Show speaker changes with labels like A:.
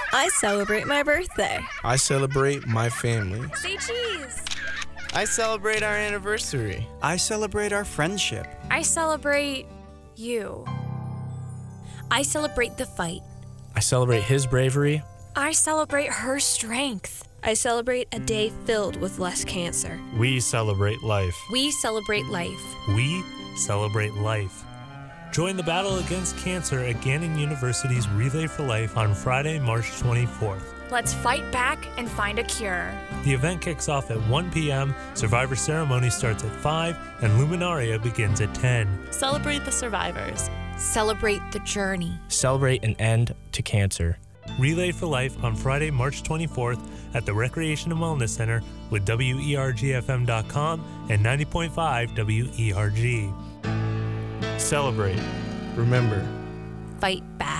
A: I celebrate my birthday.
B: I celebrate my family.
C: Say cheese.
D: I celebrate our anniversary.
E: I celebrate our friendship.
C: I celebrate you.
F: I celebrate the fight.
G: I celebrate his bravery.
C: I celebrate her strength.
A: I celebrate a day filled with less cancer.
H: We celebrate life.
F: We celebrate life.
H: We celebrate life. Join the battle against cancer at Gannon University's Relay for Life on Friday, March 24th.
C: Let's fight back and find a cure.
H: The event kicks off at 1 p.m., Survivor Ceremony starts at 5, and Luminaria begins at 10.
I: Celebrate the survivors.
F: Celebrate the journey.
G: Celebrate an end to cancer.
H: Relay for Life on Friday, March 24th at the Recreation and Wellness Center with WERGFM.com and 90.5 WERG. Celebrate.
B: Remember,
F: Fight back.